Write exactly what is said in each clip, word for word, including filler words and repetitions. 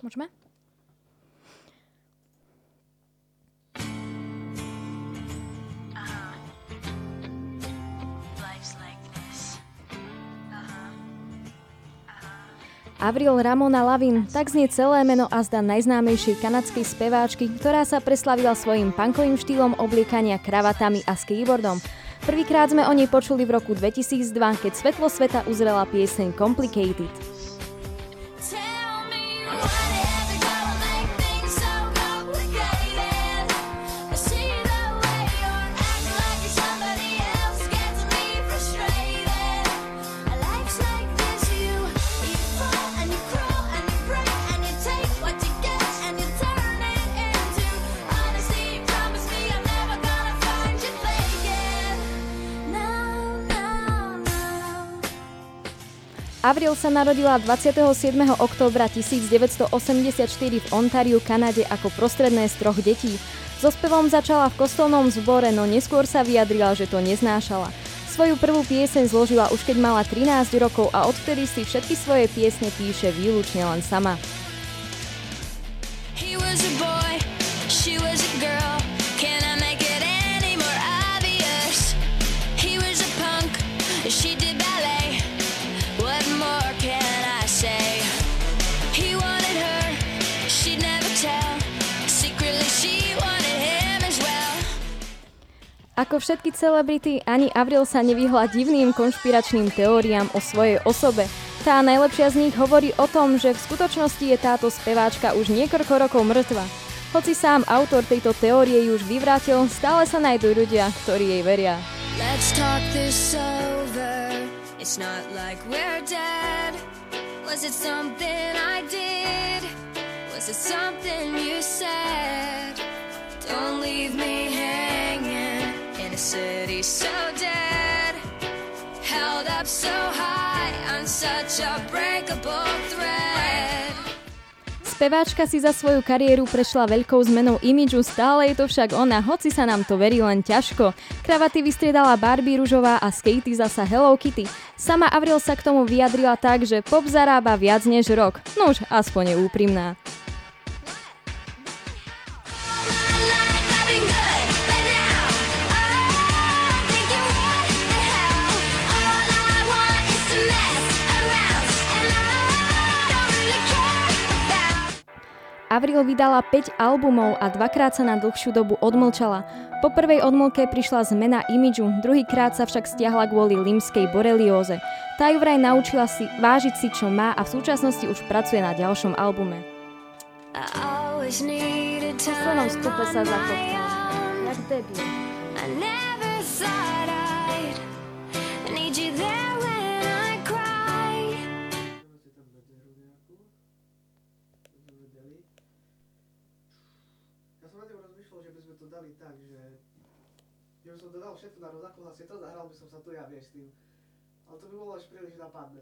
Môžeme? Avril Ramona Lavigne, tak znie celé meno a zda najznámejšej kanadskej speváčky, ktorá sa preslavila svojím punkovým štýlom obliekania, kravatami a skateboardom. Prvýkrát sme o nej počuli v roku dvetisícdva, keď svetlo sveta uzrela pieseň Complicated. Avril sa narodila dvadsiateho siedmeho októbra tisícdeväťstoosemdesiatštyri v Ontariu, Kanade ako prostredné z troch detí. So spevom začala v kostolnom zbore, no neskôr sa vyjadrila, že to neznášala. Svoju prvú pieseň zložila už keď mala trinásť rokov a odvtedy si všetky svoje piesne píše výlučne len sama. He was a boy, she was a girl. Can I make it any more obvious? He was a punk, she did ballet. What more can I say? He wanted her, she'd never tell. Secretly she wanted him as well. Ako všetky celebrity, ani Avril sa nevyhla divným konšpiračným teóriám o svojej osobe. Tá najlepšia z nich hovorí o tom, že v skutočnosti je táto speváčka už niekoľko rokov mŕtva. Hoci sám autor tejto teórie ju už vyvrátil, stále sa nájdú ľudia, ktorí jej veria. Let's talk this over. It's not like we're dead. Was it something I did? Was it something you said? Don't leave me hanging in a city so dead. Held up so high on such a breakable thread. Speváčka si za svoju kariéru prešla veľkou zmenou imidžu, stále je to však ona, hoci sa nám to verí len ťažko. Kravaty vystriedala Barbie ružová a skatey zasa Hello Kitty. Sama Avril sa k tomu vyjadrila tak, že pop zarába viac než rok. Nuž, aspoň je úprimná. Avril vydala päť albumov a dvakrát sa na dlhšiu dobu odmlčala. Po prvej odmlke prišla zmena imidžu, druhýkrát sa však stiahla kvôli limskej borelióze. Tá ju vraj naučila si vážiť si, čo má a v súčasnosti už pracuje na ďalšom albume. V poslednom stupe sa zakoptal. Jak debil. Dali tak, že že by som to dal všetko na rozáku, vlastne to zahral by som sa tu ja, vieš, s tým. Ale to by bolo až príliš napadné.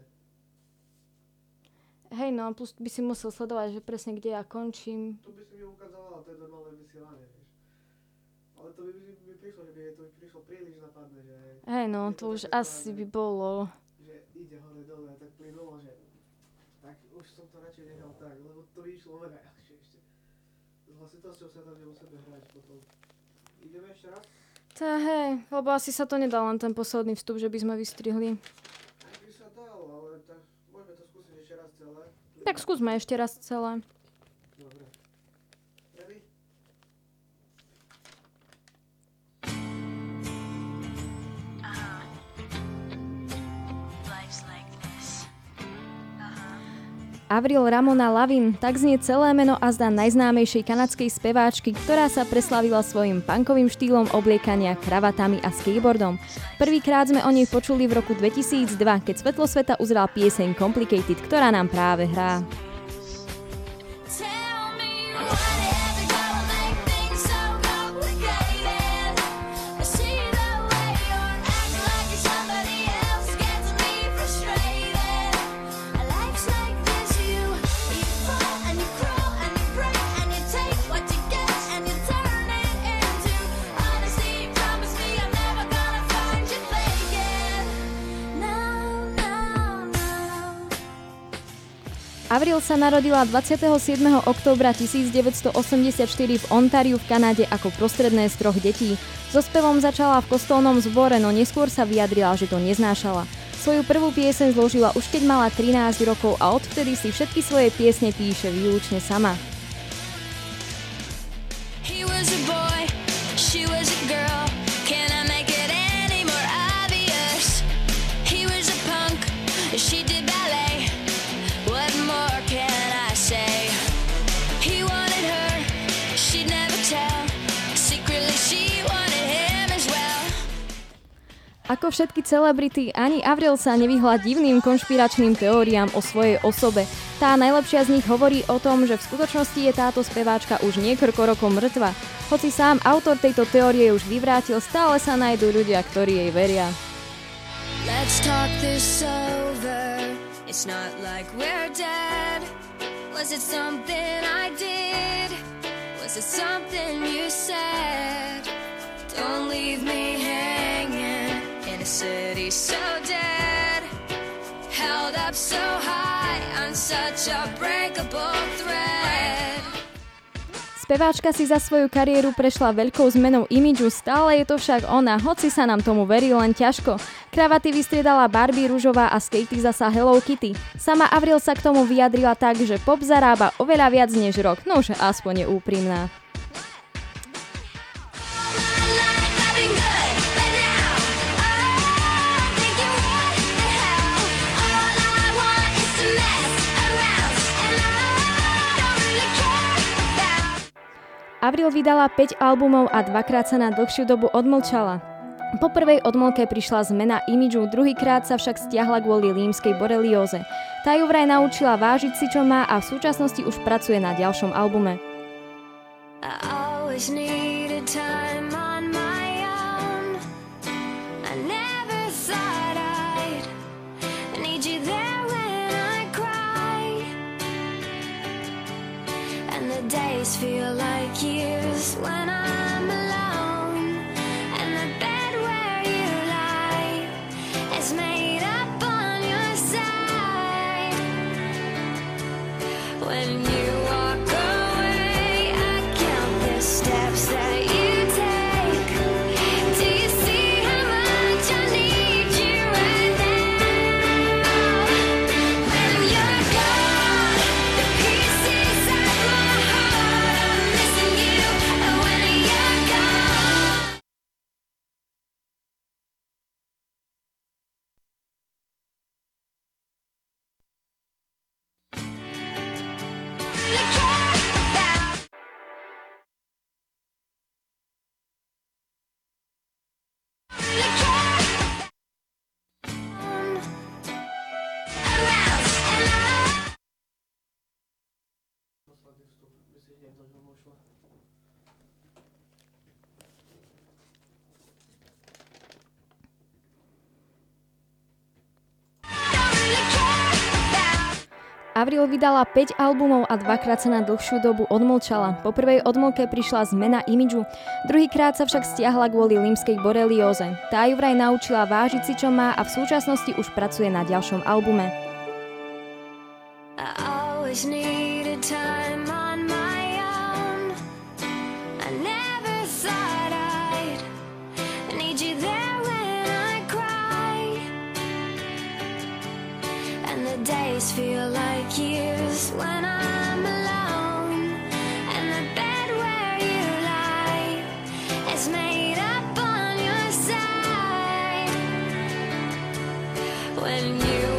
Hej, no, plus by si musel sledovať, že presne kde ja končím. Tu by si mi ukazovala, to je normálne vysielanie, vieš. Ale to by mi prišlo, že by to by prišlo príliš napadné, že... Hej, no, to už asi by bolo. Že ide hore dole, tak plynulo, že... Tak už som to radšej nechal tak, lebo to by išlo veľa ľahšie ešte. S hlasitosťou sa tam nemusíme hrať potom. Ideme ešte raz? Tá hej, lebo asi sa to nedá len ten posledný vstup, že by sme vystrihli. Tak by sa dal, ale tak môžeme to skúsiť ešte raz celé. Tak skúsme ešte raz celé. Dobre. Ready? Avril Ramona Lavigne, tak znie celé meno a zda najznámejšej kanadskej speváčky, ktorá sa preslavila svojim punkovým štýlom obliekania, kravatami a skateboardom. Prvýkrát sme o nej počuli v roku dvetisícdva, keď svetlo sveta uzrel pieseň Complicated, ktorá nám práve hrá. Avril sa narodila dvadsiateho siedmeho októbra tisícdeväťstoosemdesiatštyri v Ontariu v Kanade ako prostredné z troch detí. So spevom začala v kostolnom zbore, no neskôr sa vyjadrila, že to neznášala. Svoju prvú pieseň zložila už keď mala trinásť rokov a odvtedy si všetky svoje piesne píše výlučne sama. He was a boy, she was a girl. Can I make it any more obvious? He was a punk, she did ballet. What more can I say? He wanted her, she'd never tell. Secretly she wanted him as well. Ako všetky celebrity, ani Avril sa nevyhla divným konšpiračným teóriám o svojej osobe. Tá najlepšia z nich hovorí o tom, že v skutočnosti je táto speváčka už niekoľko rokov mŕtva. Hoci sám autor tejto teórie už vyvrátil, stále sa nájdú ľudia, ktorí jej veria. Let's talk this over. It's not like we're dead. Was it something I did? Was it something you said? Don't leave me hanging in a city so dead. Held up so high on such a breakable thread. Speváčka si za svoju kariéru prešla veľkou zmenou imidžu, stále je to však ona, hoci sa nám tomu verí len ťažko. Kravaty vystriedala Barbie ružová a skatey zasa Hello Kitty. Sama Avril sa k tomu vyjadrila tak, že pop zarába oveľa viac než rock, nože aspoň je úprimná. Avril vydala päť albumov a dvakrát sa na dlhšiu dobu odmlčala. Po prvej odmlke prišla zmena imidžu, druhýkrát sa však stiahla kvôli límskej borelióze. Tá ju vraj naučila vážiť si, čo má a v súčasnosti už pracuje na ďalšom albume. I always needed time on my own. I never thought I'd need you there when I cry. And the days feel like years when I'm alone. And the bed where you lie is made up on your side. When you walk away, I count the steps that you take. Do you see how much I need you right now? When you're gone, the pieces of my heart are missing you. And when you're gone, look at that. Look at around and around. Posledný vstup, myslíš, že to domov šla? Avril vydala päť albumov a dvakrát sa na dlhšiu dobu odmlčala. Po prvej odmlke prišla zmena imidžu, druhýkrát sa však stiahla kvôli límskej borelióze. Tá ju vraj naučila vážiť si, čo má a v súčasnosti už pracuje na ďalšom albume. I always needed time on my own. I never thought I'd need you there when I cry. And the days feel like years when I'm alone. And the bed where you lie is made up on your side. When you